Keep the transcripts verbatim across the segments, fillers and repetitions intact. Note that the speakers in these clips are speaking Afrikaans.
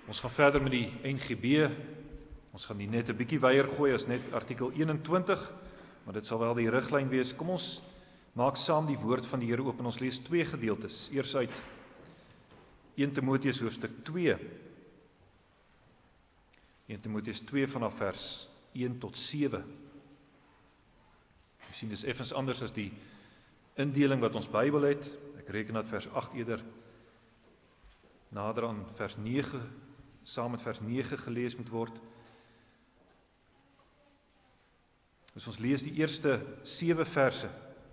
Ons gaan verder met die N G B. Ons gaan die net 'n bietjie weier gooi as net artikel eenentwintig, maar dit sal wel die riglyn wees. Kom ons maak saam die woord van die Here oop en ons lees twee gedeeltes. Eers uit Eerste Timoteus hoofstuk twee. Eerste Timoteus twee vanaf vers een tot sewe. Jy sien, dis effens anders as die indeling wat ons Bybel het. Ek reken dat vers agt eerder nader aan vers nege, saam met vers nege gelees moet word. Dus ons lees die eerste sewe verse.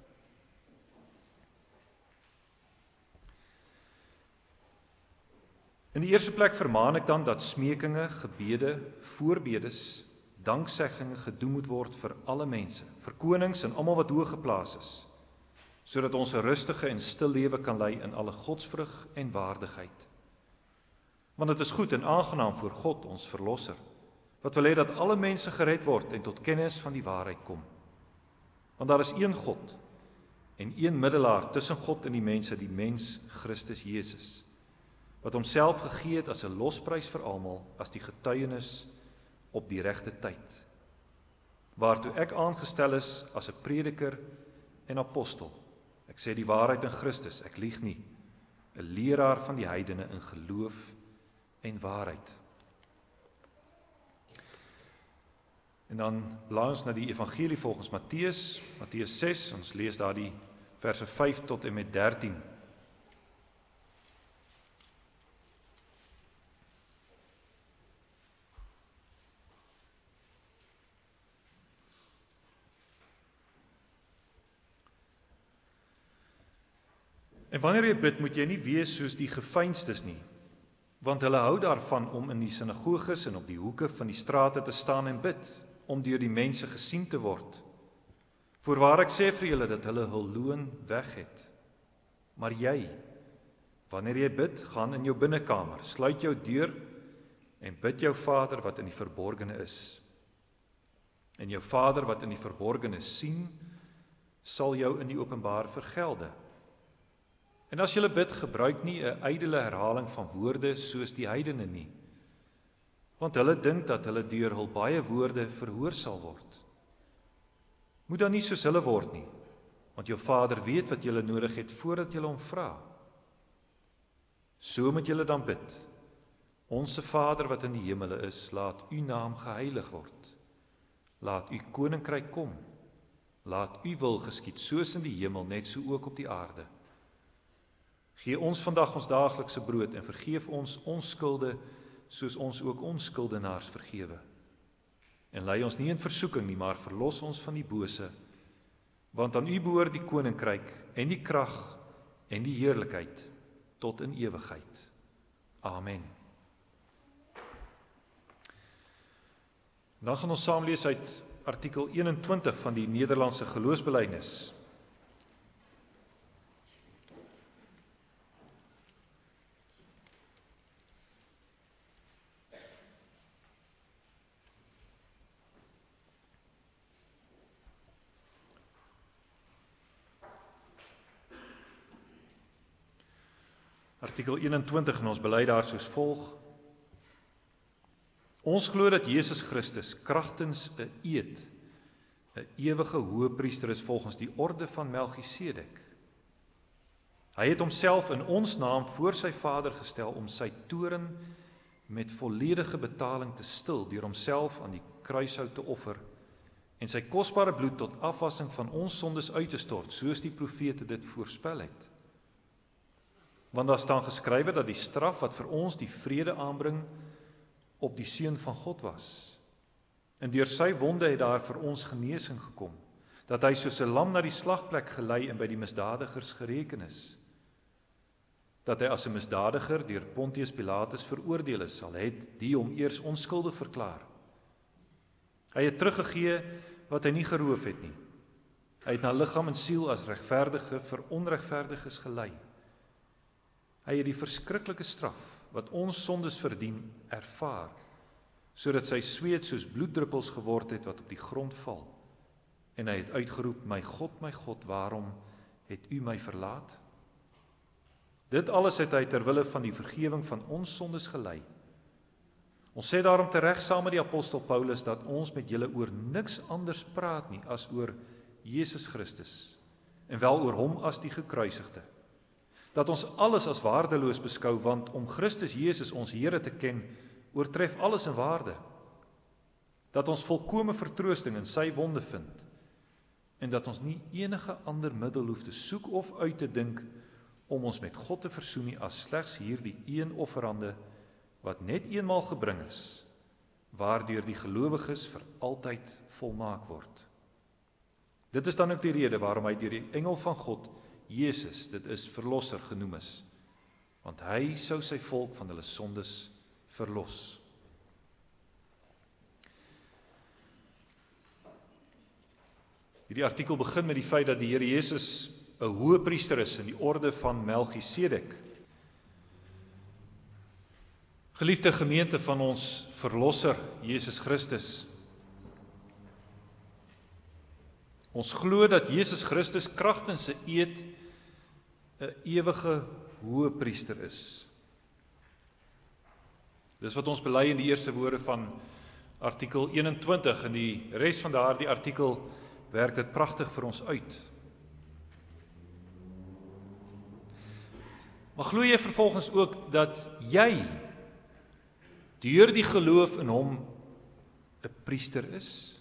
In die eerste plek vermaan ek dan dat smekinge, gebede, voorbedes, danksegging gedoen moet word vir alle mense, vir konings en almal wat hoog geplaas is, sodat ons 'n rustige en stil lewe kan lei in alle godsvrug en waardigheid. Want dit is goed en aangenaam voor God, ons verlosser, wat wil hê dat alle mense gered word en tot kennis van die waarheid kom. Want daar is een God en een middelaar tussen God en die mense, die mens Christus Jesus, wat homself gegee het as 'n losprys vir almal, as die getuienis op die regte tyd, waartoe ek aangestel is as 'n prediker en apostel. Ek sê die waarheid in Christus, ek lieg nie, 'n leraar van die heidene in geloof en waarheid. En dan blaai ons na die evangelie volgens Matteus, Matteus ses, ons lees daar die verse vyf tot en met dertien. En wanneer jy bid, moet jy nie wees soos die geveinsdes nie, want hulle hou daarvan om in die sinagoges en op die hoeke van die strate te staan en bid, om deur die mense gesien te word. Voorwaar ek sê vir julle dat hulle hul loon weg het. Maar jy, wanneer jy bid, gaan in jou binnekamer, sluit jou deur en bid jou Vader wat in die verborgene is. En jou Vader wat in die verborgene sien, sal jou in die openbaar vergelde. En as julle bid, gebruik nie 'n ydelle herhaling van woorde soos die heidene nie, want hulle dink dat hulle deur hul baie woorde verhoor sal word. Moet dan nie soos hulle word nie, want jou Vader weet wat julle nodig het voordat julle hom vra. So moet julle dan bid: Onse Vader wat in die hemele is, laat u naam geheilig word. Laat u koninkryk kom. Laat u wil geskied soos in die hemel, net so ook op die aarde. Gee ons vandag ons daaglikse brood en vergeef ons ons skulde, soos ons ook ons skuldenaars vergewe. En lei ons nie in versoeking nie, maar verlos ons van die bose, want aan u behoort die koninkryk en die krag en die heerlikheid tot in ewigheid. Amen. Dan gaan ons saam lees uit artikel eenentwintig van die Nederlandse geloofsbelijdenis. Artikel eenentwintig en ons bely daar soos volg. Ons glo dat Jesus Christus kragtens 'n eed 'n ewige hoëpriester is volgens die orde van Melchisedek. Hy het homself in ons naam voor sy Vader gestel om sy toorn met volledige betaling te stil deur homself aan die kruishout te offer en sy kosbare bloed tot afwassing van ons sondes uit te stort, soos die profete dit voorspel het. Want daar staan geskrywe dat die straf wat vir ons die vrede aanbring op die Seun van God was. En deur sy wonde het daar vir ons genesing gekom, dat hy soos 'n lam na die slagplek gelei en by die misdadigers gereken is. Dat hy as 'n misdadiger deur Pontius Pilatus veroordeel is, sal het die hom eers onskuldig verklaar. Hy het teruggegee wat hy nie geroof het nie. Hy het na liggaam en siel as regverdige vir onregverdiges gelei. Hy het die verskriklike straf wat ons sondes verdien ervaar, sodat sy sweet soos bloeddruppels geword het wat op die grond val. En hy het uitgeroep: My God, my God, waarom het u my verlaat? Dit alles het hy ter wille van die vergewing van ons sondes gelei, Ons sê daarom tereg saam met die apostel Paulus dat ons met julle oor niks anders praat nie as oor Jesus Christus en wel oor hom as die gekruisigde. Dat ons alles as waardeloos beskou, want om Christus Jesus ons Here te ken, oortref alles in waarde. Dat ons volkome vertroosting in sy wonde vind en dat ons nie enige ander middel hoef te soek of uit te dink om ons met God te versoen nie as slegs hierdie een offerande wat net eenmaal gebring is, waardeur die gelowiges vir altyd volmaak word. Dit is dan ook die rede waarom hy deur die engel van God, Jesus, dit is verlosser genoem is, want hy sou sy volk van hulle sondes verlos. Hierdie artikel begin met die feit dat die Here Jesus 'n hoëpriester is in die orde van Melchisedek. Geliefde gemeente van ons verlosser, Jesus Christus. Ons glo dat Jesus Christus kragtens sy eed 'n ewige hoëpriester is. Dis wat ons bely in die eerste woorde van artikel eenentwintig, en die res van daardie artikel werk dit pragtig vir ons uit. Maar glo jy vervolgens ook dat jy deur die geloof in hom 'n priester is?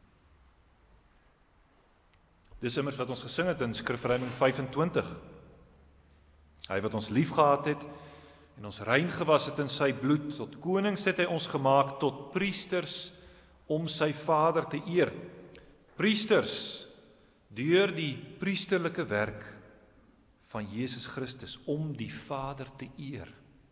Dis immers wat ons gesing het in Skrifruiming vyfentwintig. Hy wat ons liefgehad het en ons rein gewas het in sy bloed, tot konings het hy ons gemaak, tot priesters om sy Vader te eer. Priesters, deur die priesterlike werk van Jesus Christus, om die Vader te eer.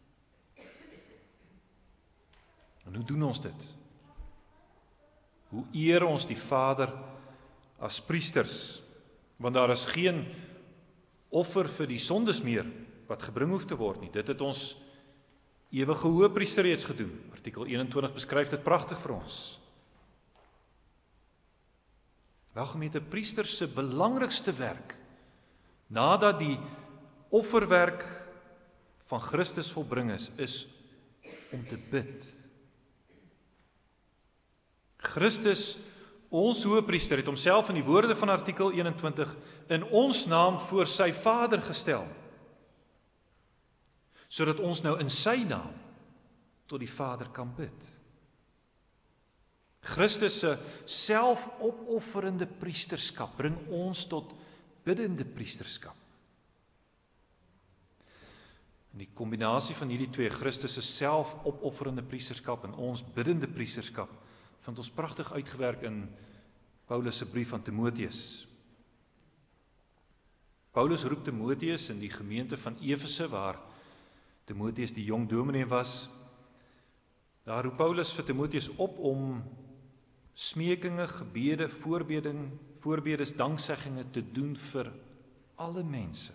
En hoe doen ons dit? Hoe eer ons die Vader as priesters? Want daar is geen offer vir die sondes meer wat gebring hoef te word nie. Dit het ons ewige hoëpriester reeds gedoen. Artikel eenentwintig beskryf dit pragtig vir ons. Wel gemeente, priesters se belangrikste werk, nadat die offerwerk van Christus volbring is, is om te bid. Christus, ons hoëpriester, het homself in die woorde van artikel eenentwintig in ons naam voor sy Vader gestel, sodat ons nou in sy naam tot die Vader kan bid. Christus se selfopofferende priesterskap bring ons tot biddende priesterskap. En die kombinasie van hierdie twee, Christus se selfopofferende priesterskap en ons biddende priesterskap, vind ons pragtig uitgewerk in Paulus se brief aan Timoteus. Paulus roep Timoteus in die gemeente van Efese, waar Timoteus die jong dominee was. Daar roep Paulus vir Timoteus op om smekinge, gebede, voorbeding, voorbedes, dankseggings te doen vir alle mense.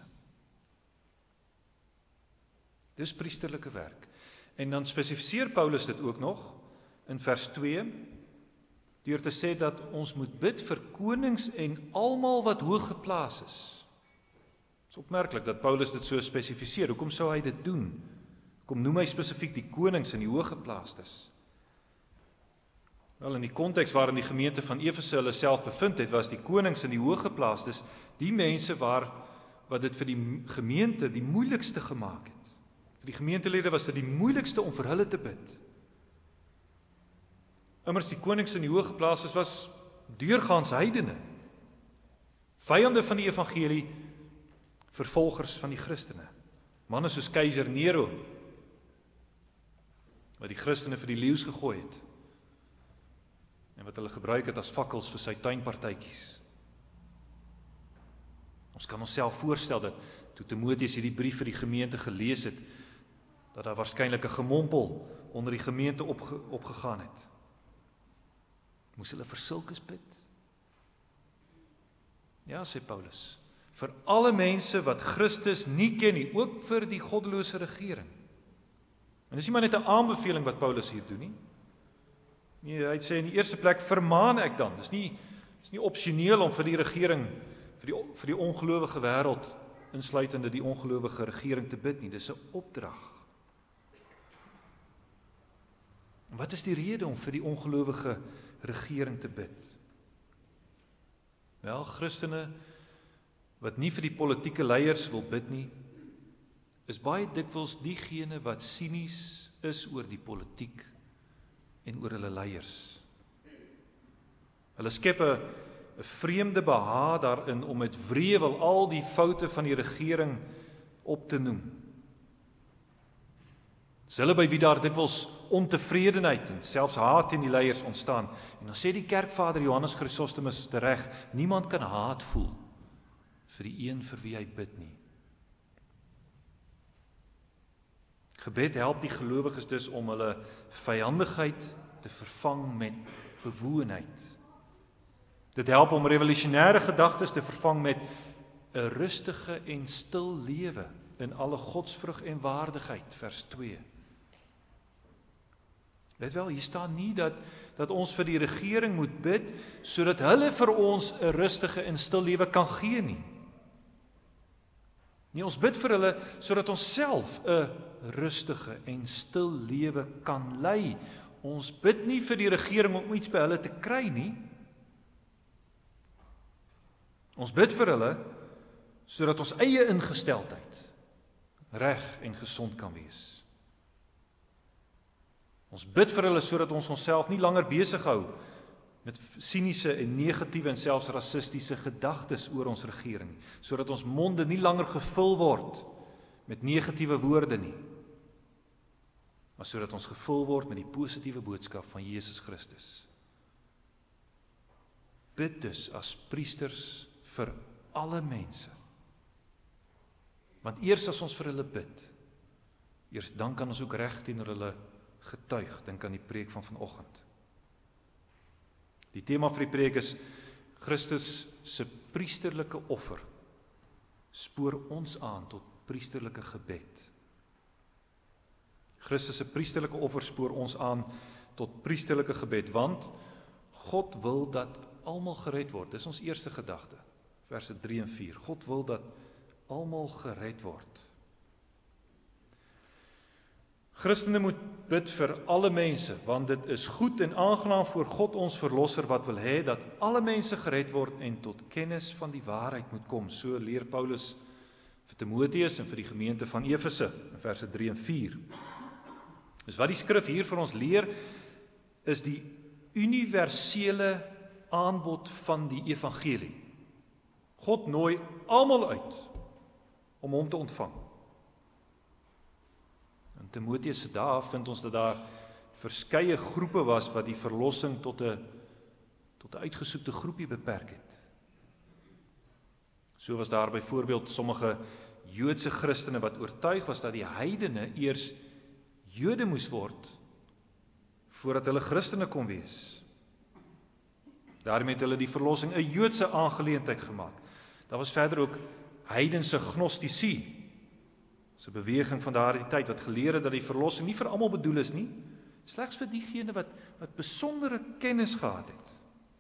Dis priesterlike werk. En dan spesifiseer Paulus dit ook nog in vers twee, deur te sê dat ons moet bid vir konings en almal wat hoog geplaas is. Het is opmerklik dat Paulus dit so spesifiseer. Hoekom sou hy dit doen? Hoekom noem hy spesifiek die konings en die hooggeplaastes? Wel, in die konteks waarin die gemeente van Efese hulle self bevind het, was die konings en die hooggeplaastes die mense waar, wat dit vir die gemeente die moeilikste gemaak het. Vir die gemeentelede was dit die moeilikste om vir hulle te bid. Immers die konings en die hooggeplaastes was deurgaans heidene, vyande van die evangelie, vervolgers van die Christene. Manne soos keiser Nero, wat die Christene vir die leeu's gegooi het, en wat hulle gebruik het as fakkels vir sy tuinpartytjies. Ons kan onsself voorstel dat toe Timoteus hierdie brief vir die gemeente gelees het, dat daar waarskynlik 'n gemompel onder die gemeente opge, opgegaan het. Moes hulle vir sulkes bid? Ja, sê Paulus, vir alle mense wat Christus nie ken nie, ook vir die goddelose regering. En dis nie maar net 'n aanbeveling wat Paulus hier doen nie. Nee, hy sê in die eerste plek, vermaan ek dan. Dis nie, dis nie opsioneel om vir die regering, vir die, vir die ongelowige wêreld, insluitende die ongelowige regering te bid nie. Dis 'n opdrag. Wat is die rede om vir die ongelowige regering te bid? Wel, Christene wat nie vir die politieke leiers wil bid nie, is baie dikwels diegene wat sinies is oor die politiek en oor hulle leiers. Hulle skep 'n 'n vreemde behaag daarin om met wrevel al die foute van die regering op te noem. Dis hulle by wie daar dikwels ontevredenheid en selfs haat in die leiers ontstaan. En dan sê die kerkvader Johannes Chrysostomus tereg, niemand kan haat voel vir die een vir wie hy bid nie. Gebed help die gelowiges dus om hulle vyandigheid te vervang met bewoonheid. Dit help om revolusionêre gedagtes te vervang met 'n rustige en stil lewe in alle godsvrug en waardigheid, vers twee. Let wel, hier staan nie dat, dat ons vir die regering moet bid, sodat hulle vir ons 'n rustige en stil lewe kan gee nie. Nee, ons bid vir hulle, sodat ons self 'n rustige en stil lewe kan lei. Ons bid nie vir die regering om iets by hulle te kry nie. Ons bid vir hulle, sodat ons eie ingesteldheid reg en gesond kan wees. Ons bid vir hulle sodat ons onsself nie langer besig hou met siniese en negatiewe en selfs rassistiese gedagtes oor ons regering, sodat ons monde nie langer gevul word met negatiewe woorde nie, maar sodat ons gevul word met die positiewe boodskap van Jesus Christus. Bid dus as priesters vir alle mense. Want eers as ons vir hulle bid, eers dan kan ons ook reg teenoor hulle getuig. Dink aan die preek van vanoggend. Die tema vir die preek is Christus se priesterlike offer spoor ons aan tot priesterlike gebed. Christus se priesterlike offer spoor ons aan tot priesterlike gebed, want God wil dat almal gered word. Dis ons eerste gedagte, verse drie en vier. God wil dat almal gered word. Christene moet bid vir alle mense, want dit is goed en aangenaam voor God ons verlosser wat wil hê dat alle mense gered word en tot kennis van die waarheid moet kom. So leer Paulus vir Timoteus en vir die gemeente van Efese, in verse drie en vier. Dus wat die skrif hier vir ons leer, is die universele aanbod van die evangelie. God nooi almal uit om hom te ontvang. In Timoteus se dae vind ons dat daar verskeie groepe was wat die verlossing tot 'n tot 'n uitgesoekte groepie beperk het. So was daar byvoorbeeld sommige Joodse Christene wat oortuig was dat die heidene eers Jode moes word voordat hulle Christene kon wees. Daarmee het hulle die verlossing 'n Joodse aangeleentheid gemaak. Daar was verder ook heidense gnostici, 'n beweging van daardie tyd wat geleer het dat die verlossing nie vir almal bedoel is nie, slegs vir diegene wat wat besondere kennis gehad het.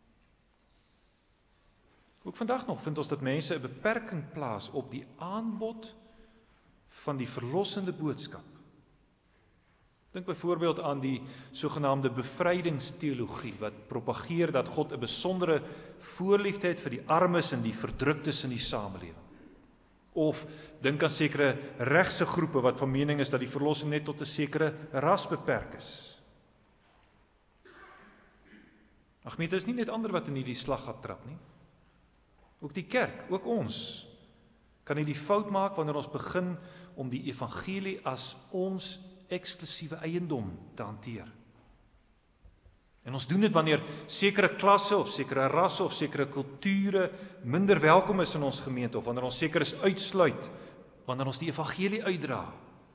Ook vandag nog vind ons dat mense 'n beperking plaas op die aanbod van die verlossende boodskap. Dink byvoorbeeld aan die sogenaamde bevrydingsteologie wat propageer dat God 'n besondere voorliefde het vir die armes en die verdruktes in die samelewing. Of dink aan sekere regse groepe wat van mening is dat die verlossing net tot 'n sekere ras beperk is. Ag nee, dit is nie net ander wat in hierdie slaggat trap nie. Ook die kerk, ook ons, kan nie die fout maak wanneer ons begin om die evangelie as ons eksklusiewe eiendom te hanteer. En ons doen dit wanneer sekere klasse of sekere rasse of sekere kulture minder welkom is in ons gemeente, of wanneer ons sekeres uitsluit, wanneer ons die evangelie uitdra.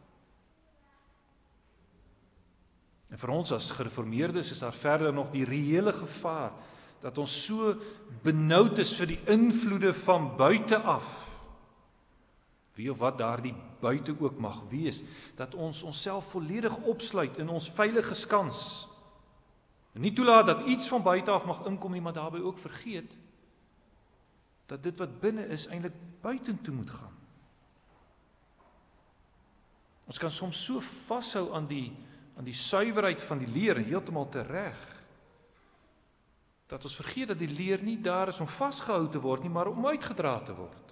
En vir ons as gereformeerdes is daar verder nog die reële gevaar dat ons so benoud is vir die invloede van buite af, wie of wat daardie buite ook mag wees, dat ons onsself volledig opsluit in ons veilige skans, en nie toelaat dat iets van buite af mag inkom nie, maar daarbey ook vergeet, dat dit wat binne is eintlik buitentoe moet gaan. Ons kan soms so vashou aan die, aan die suiwerheid van die leer, heeltemal tereg. Dat ons vergeet dat die leer nie daar is om vasgehou te word nie, maar om uitgedra te word.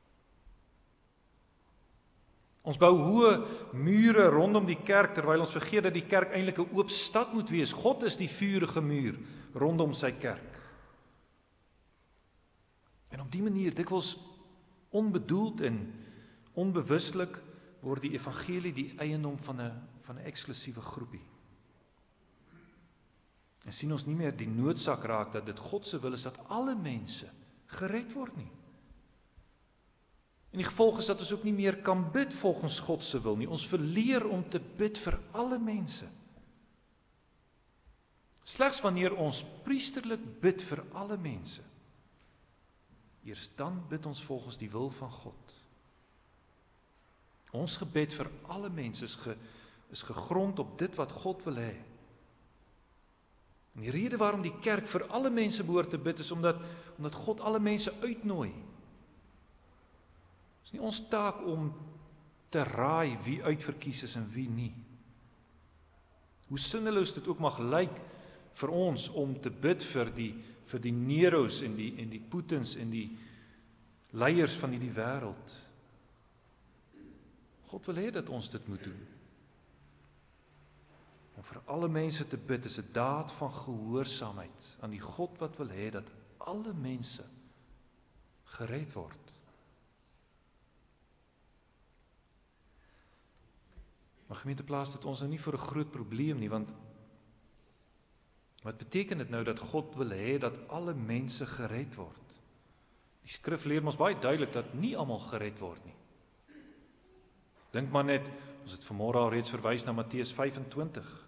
Ons bou hoë mure rondom die kerk, terwyl ons vergeet dat die kerk eintlik 'n oop stad moet wees. God is die vuurige muur rondom sy kerk. En op die manier, dikwels onbedoeld en onbewustelik, word die evangelie die eiendom van 'n van 'n eksklusiewe groepie. En sien ons nie meer die noodsaak raak dat dit God se wil is dat alle mense gered word nie. En die gevolg is dat ons ook nie meer kan bid volgens God se wil nie. Ons verleer om te bid vir alle mense. Slegs wanneer ons priesterlik bid vir alle mense, eers dan bid ons volgens die wil van God. Ons gebed vir alle mense is, ge, is gegrond op dit wat God wil hê. En die rede waarom die kerk vir alle mense behoort te bid is omdat, omdat God alle mense uitnooi. Het is nie ons taak om te raai wie uitverkies is en wie nie. Hoe sinneloos dit ook mag lyk vir ons om te bid vir die, vir die Neros en die, en die Putin's en die leiers van hierdie wêreld. God wil hê dat ons dit moet doen. Om vir alle mense te bid is 'n daad van gehoorsaamheid aan die God wat wil hê dat alle mense gered word. Maar gemeente, plaas dit ons nou nie voor 'n groot probleem nie, want wat beteken dit nou dat God wil hê dat alle mense gered word? Die skrif leer ons baie duidelik dat nie almal gered word nie. Dink maar net, ons het vanmôre al reeds verwys na Matteus vyf-en-twintig,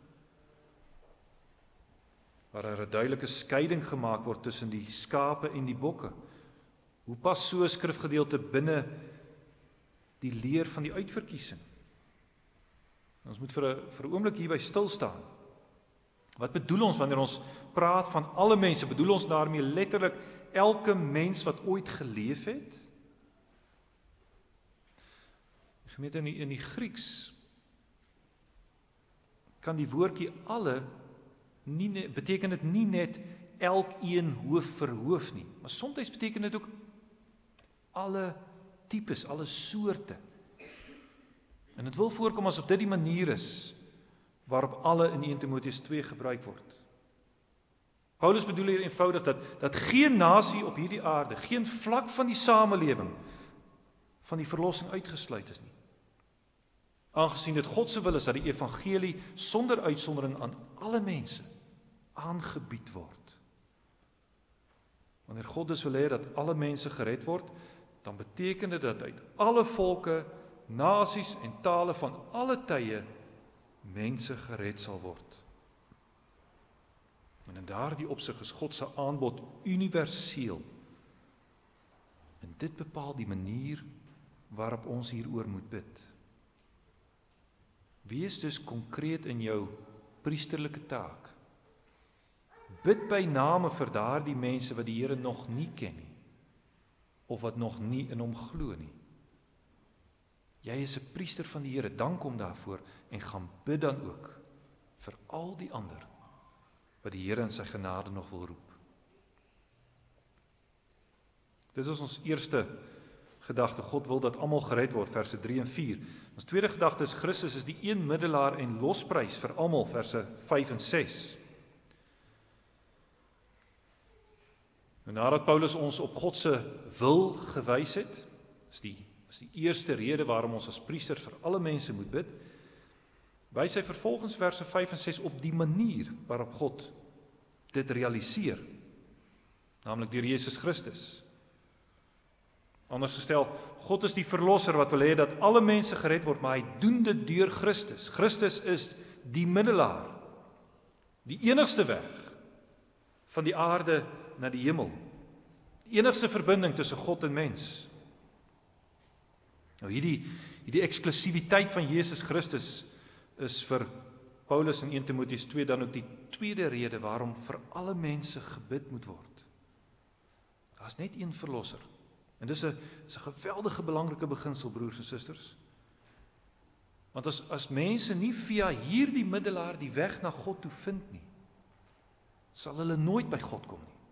waar daar 'n duidelike skeiding gemaak word tussen die skape en die bokke. Hoe pas so 'n skrifgedeelte binne die leer van die uitverkiesing? Ons moet vir 'n vir 'n oomblik hierby stil staan. Wat bedoel ons wanneer ons praat van alle mense? Bedoel ons daarmee letterlik elke mens wat ooit geleef het? Gemeente, in die, in die Grieks kan die woordjie alle nie net, beteken dit nie net elkeen hoof vir hoof nie, maar soms beteken dit ook alle tipes, alle soorte. En dit wil voorkom asof dit die manier is waarop alle in Eerste Timoteus twee gebruik word. Paulus bedoel hier eenvoudig dat, dat geen nasie op hierdie aarde, geen vlak van die samelewing van die verlossing uitgesluit is nie. Aangesien dit God se wil is dat die evangelie sonder uitsondering aan alle mense aangebied word. Wanneer God dus wil hê dat alle mense gered word, dan beteken dit dat uit alle volke, nasies en tale van alle tye mense gered sal word. En in daardie opsig is God se aanbod universeel. En dit bepaal die manier waarop ons hieroor moet bid. Wees dus konkreet in jou priesterlike taak. Bid by name vir daardie mense wat die Here nog nie ken nie, of wat nog nie in hom glo nie. Jy is 'n priester van die Here, dank hom daarvoor en gaan bid dan ook vir al die ander wat die Here in sy genade nog wil roep. Dit is ons eerste gedagte, God wil dat almal gered word, verse drie en vier. Ons tweede gedagte is Christus is die een middelaar en losprys vir almal, verse vyf en ses. Nou, nadat Paulus ons op God se wil gewys het, is die, is die eerste rede waarom ons as priesters vir alle mense moet bid, wys hy vervolgens verse vyf en ses op die manier waarop God dit realiseer, naamlik deur Jesus Christus. Anders gestel, God is die verlosser wat wil hê dat alle mense gered word, maar hy doen dit deur Christus. Christus is die middelaar, die enigste weg van die aarde na die hemel, die enigste verbinding tussen God en mens. Nou hierdie, hierdie eksklusiwiteit van Jesus Christus is vir Paulus in Eerste Timoteus twee dan ook die tweede rede waarom vir alle mense gebid moet word. Daar is net een verlosser. En dis 'n is 'n geweldige belangrike beginsel, broers en susters. Want as, as mense nie via hierdie middelaar die weg na God toe vind nie, sal hulle nooit by God kom nie.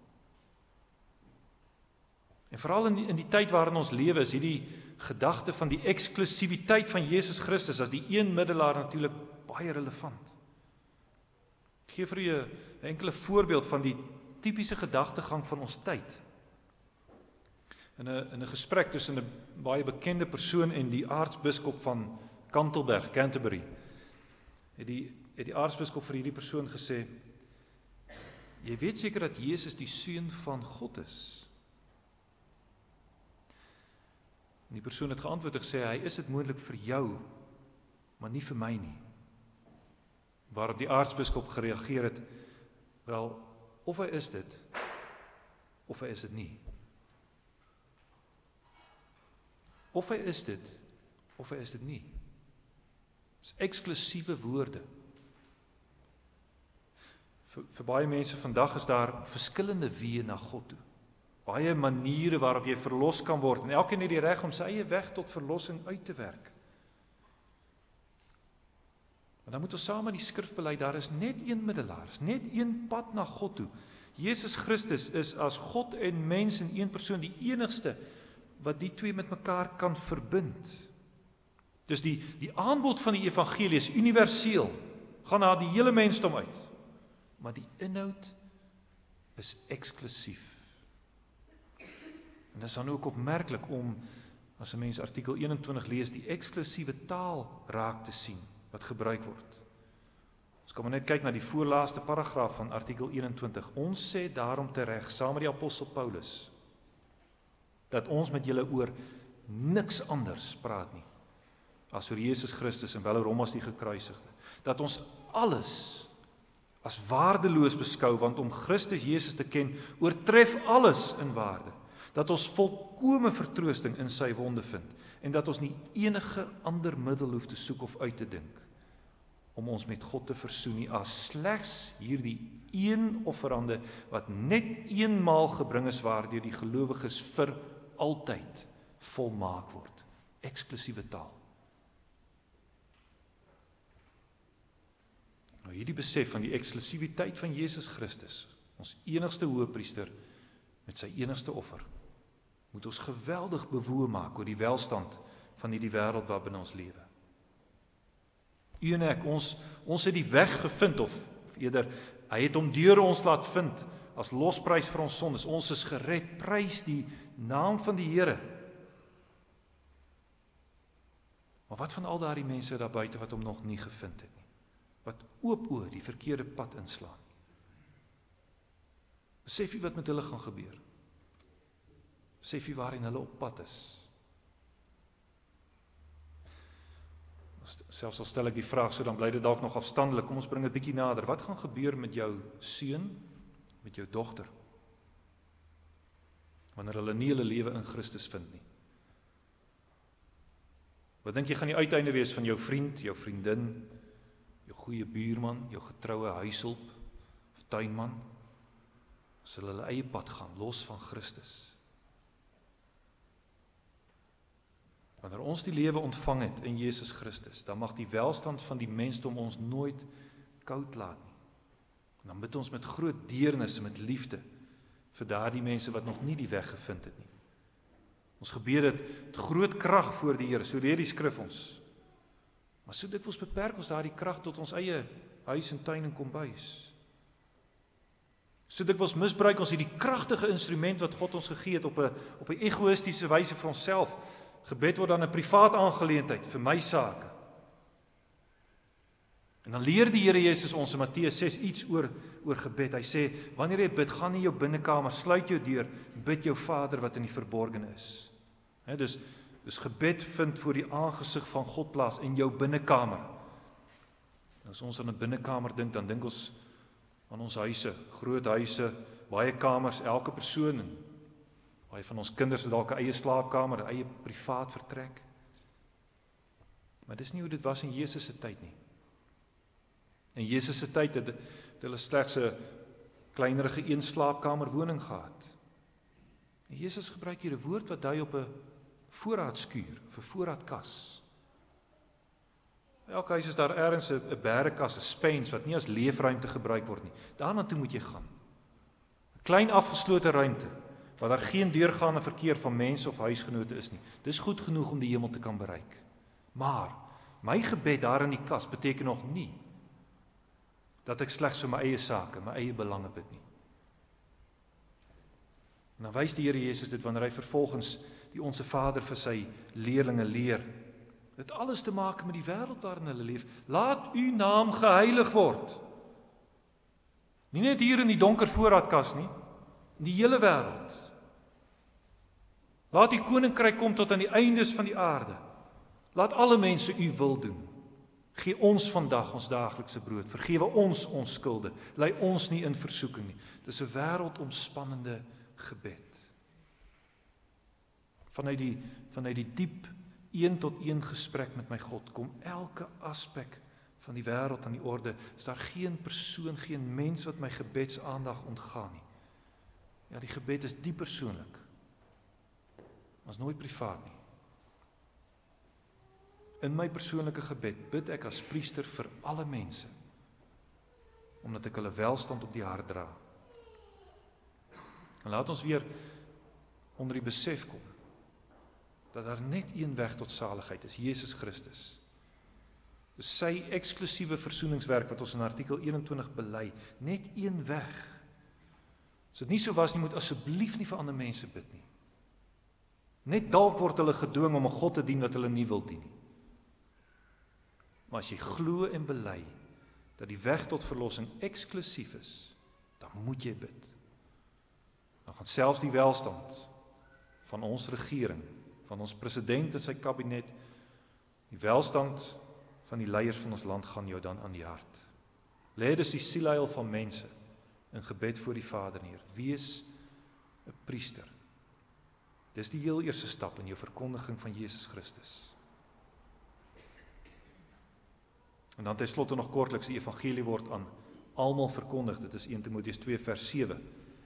En veral in die, in die tyd waarin ons lewe, is hierdie gedagte van die eksklusiwiteit van Jesus Christus as die een middelaar natuurlik baie relevant. Ek gee vir julle 'n enkele voorbeeld van die tipiese gedagtegang van ons tyd. In 'n in 'n gesprek tussen 'n baie bekende persoon en die aartsbiskop van Canterbury, Canterbury, het die het die aartsbiskop vir hierdie persoon gesê: "Jy weet seker dat Jesus die seun van God is?" En die persoon het geantwoord en gesê: "Hy is dit moontlik vir jou, maar nie vir my nie." Waarop die aartsbiskop gereageer het: "Wel, of hy is dit, of hy is dit nie. Of hy is dit, of hy is dit nie. Dis eksklusiewe woorde. Vir, vir baie mense vandag is daar verskillende weë na God toe. Baie maniere waarop jy verlos kan word, en elkeen het die reg om sy eie weg tot verlossing uit te werk. Maar dan moet ons saam in die skrif bely, daar is net een middelaar, is net een pad na God toe. Jesus Christus is as God en mens in een persoon die enigste wat die twee met mekaar kan verbind. Dus die, die aanbod van die evangelie is universeel, gaan na die hele mensdom uit, maar die inhoud is eksklusief. En dit is dan ook opmerklik om, as 'n mens artikel eenentwintig lees, die eksklusiewe taal raak te sien, wat gebruik word. Ons kan maar net kyk na die voorlaaste paragraaf van artikel eenentwintig. Ons sê daarom tereg, saam met die apostel Paulus, dat ons met julle oor niks anders praat nie, as oor Jesus Christus en wederom as die gekruisigde. Dat ons alles as waardeloos beskou, want om Christus Jesus te ken, oortref alles in waarde. Dat ons volkome vertroosting in sy wonde vind, en dat ons nie enige ander middel hoef te soek of uit te dink, om ons met God te versoen nie, as slegs hierdie een offerande, wat net eenmaal gebring is, waardeur die gelowiges vir altyd volmaak word. Eksklusiewe taal. Nou hierdie besef van die eksklusiwiteit van Jesus Christus, ons enigste hoëpriester met sy enigste offer, moet ons geweldig bewoe maak oor die welstand van hierdie wêreld waarbinne ons lewe. U en ek, ons, ons het die weg gevind, of, of eerder, hy het hom deur ons laat vind, as losprys vir ons sondes. Ons is gered, prys die naam van die Here. Maar wat van al daardie mense daar buite wat hom nog nie gevind het nie? Wat oop oor die verkeerde pad inslaan? Besef jy wat met hulle gaan gebeur? Besef jy waarin hulle op pad is? Selfs al stel ek die vraag so, dan bly dit dalk nog afstandelik. Kom ons bring dit bietjie nader. Wat gaan gebeur met jou seun, met jou dogter, wanneer hulle nie hulle lewe in Christus vind nie? Wat dink jy gaan die uiteinde wees van jou vriend, jou vriendin, jou goeie buurman, jou getroue huishulp of tuinman, as hulle hulle eie pad gaan, los van Christus? Wanneer ons die lewe ontvang het in Jesus Christus, dan mag die welstand van die mensdom ons nooit koud laat nie. En dan bid ons met groot deernis en met liefde vir daardie mense wat nog nie die weg gevind het nie. Ons gebed het met groot krag voor die Here, so leer die skrif ons. Maar so dikwels beperk ons daardie krag tot ons eie huis en tuin en kombuis. So dikwels misbruik ons hierdie kragtige instrument wat God ons gegee het op 'n op 'n egoïstiese wyse vir onsself. Gebed word dan 'n privaat aangeleentheid vir my sake. En dan leer die Here Jesus ons in Matteus ses iets oor oor gebed. Hy sê, wanneer jy bid, gaan in jou binnekamer, sluit jou deur, bid jou Vader wat in die verborgene is. He, dus, dus gebed vind voor die aangesig van God plaas in jou binnekamer. En as ons aan 'n binnekamer dink, dan dink ons aan ons huise, groot huise, baie kamers, elke persoon, en baie van ons kinders het dalk 'n eie slaapkamer, 'n eie privaat vertrek. Maar dis nie hoe dit was in Jesus se tyd nie. In Jesus se tyd het, het hulle slegs 'n kleinerige een slaapkamer woning gehad. En Jesus gebruik hier 'n woord wat dui op 'n voorraadskuur, of 'n voorraadkas. Elke huis is daar ergens 'n 'n bergekas, 'n spens wat nie as leefruimte gebruik word nie. Daarna toe moet jy gaan. 'n Klein afgeslote ruimte waar daar geen deurgaande verkeer van mense of huisgenote is nie. Dis goed genoeg om die hemel te kan bereik. Maar my gebed daar in die kas beteken nog nie dat ek slegs vir my eie sake, my eie belange bid nie. En dan wys die Here Jesus dit wanneer hy vervolgens die Onse Vader vir sy leerlinge leer. Dit alles te maak met die wêreld waarin hulle leef. Laat u naam geheilig word. Nie net hier in die donker voorraadkas nie, in die hele wêreld. Laat die koninkryk kom tot aan die eindes van die aarde. Laat alle mense u wil doen. Gee ons vandag ons daaglikse brood. Vergewe ons ons skulde. Lei ons nie in versoeking nie. Dis 'n wêreldomspannende gebed. Vanuit die vanuit die diep een tot een gesprek met my God kom elke aspek van die wêreld aan die orde. Is daar geen persoon, geen mens wat my gebedsaandag ontgaan nie. Ja, die gebed is diep persoonlik. Maar is nooit privaat nie. In my persoonlike gebed bid ek as priester vir alle mense, omdat ek hulle welstand op die hart dra. En laat ons weer onder die besef kom, dat daar net een weg tot saligheid is, Jesus Christus. Dis sy eksklusiewe versoeningswerk wat ons in artikel eenentwintig bely, net een weg. As dit nie so was nie, moet asseblief nie vir ander mense bid nie. Net dalk word hulle gedwing om 'n God te dien wat hulle nie wil dien nie. Maar as jy glo en bely dat die weg tot verlossing eksklusief is, dan moet jy bid. Dan gaan selfs die welstand van ons regering, van ons president en sy kabinet, die welstand van die leiers van ons land gaan jou dan aan die hart. Lê dus die sielheil van mense in gebed voor die Vader neer. Wees 'n priester. Dis die heel eerste stap in jou verkondiging van Jesus Christus. En dan ten slotte nog kortliks, die evangelie word aan almal verkondig. Dit is eerste Timoteus twee vers sewe.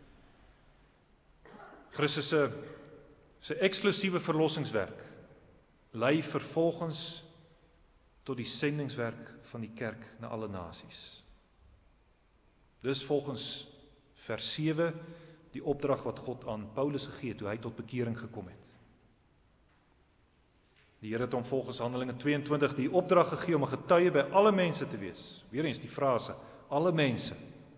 Christus se sy eksklusiewe verlossingswerk lei vervolgens tot die sendingswerk van die kerk na alle nasies. Dis volgens vers sewe die opdrag wat God aan Paulus gegee het toe hy tot bekering gekom het. Die Here het hom volgens Handelinge tweeëntwintig die opdrag gegee om 'n getuie by alle mense te wees. Weereens die frase, alle mense.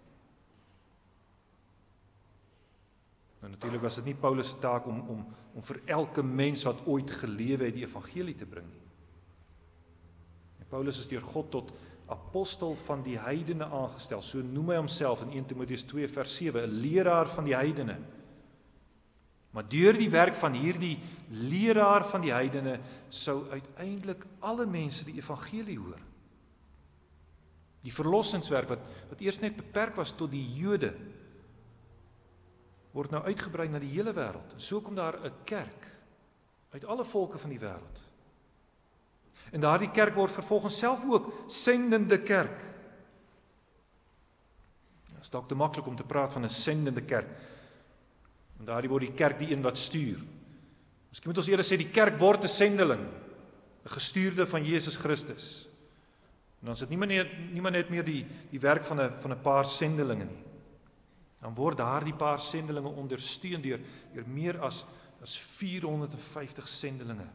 Nou natuurlik was dit nie Paulus se taak om om om vir elke mens wat ooit gelewe het die evangelie te bring nie. En Paulus is deur God tot apostel van die heidene aangestel. So noem hy homself in eerste Timoteus twee vers sewe, 'n leraar van die heidene. Maar deur die werk van hierdie leraar van die heidene sou uiteindelik alle mense die evangelie hoor. Die verlossingswerk wat wat eers net beperk was tot die Jode, word nou uitgebrei na die hele wêreld. En so kom daar 'n kerk uit alle volke van die wêreld. En daardie kerk word vervolgens self ook sendende kerk. Dit is dalk te maklik om te praat van 'n sendende kerk. En daardie word die kerk die een wat stuur. Miskien moet ons eerder sê die kerk word 'n sendeling, 'n gestuurde van Jesus Christus. En dan is dit nie meer nie meer net meer die die werk van 'n van 'n paar sendelinge nie. Dan word daardie paar sendelinge ondersteun deur deur meer as as vierhonderdvyftig sendelinge.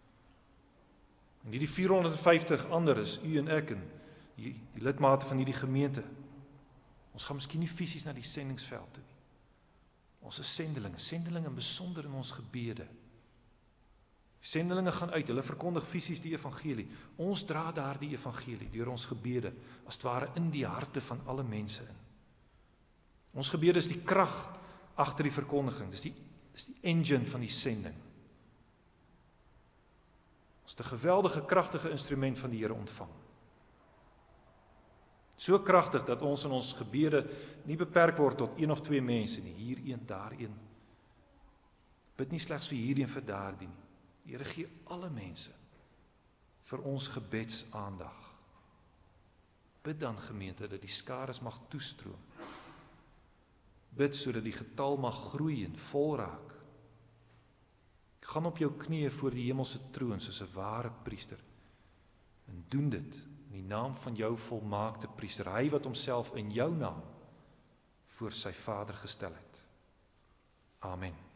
En hierdie vierhonderdvyftig ander is u en ek en die, die lidmate van hierdie gemeente. Ons gaan miskien nie fisies na die sendingsveld toe nie. Ons is sendelinge, sendelinge in besonder in ons gebede. Sendelinge gaan uit, hulle verkondig fisies die evangelie. Ons dra daardie evangelie deur ons gebede, as het ware in die harte van alle mense in. Ons gebede is die krag agter die verkondiging, dis die, dis die engine van die sending. Ons het 'n geweldige kragtige instrument van die Here ontvang. So kragtig dat ons in ons gebede nie beperk word tot een of twee mense nie, hier een, daar een. Bid nie slegs vir hierdie en vir daardie nie. Die Here gee alle mense vir ons gebedsaandag. Bid dan gemeente dat die skares mag toestroom. Bid sodat die getal mag groei en vol raak. Gaan op jou knieë voor die hemelse troon soos 'n ware priester En doen dit in die naam van jou volmaakte priester, hy wat homself in jou naam voor sy Vader gestel het. Amen.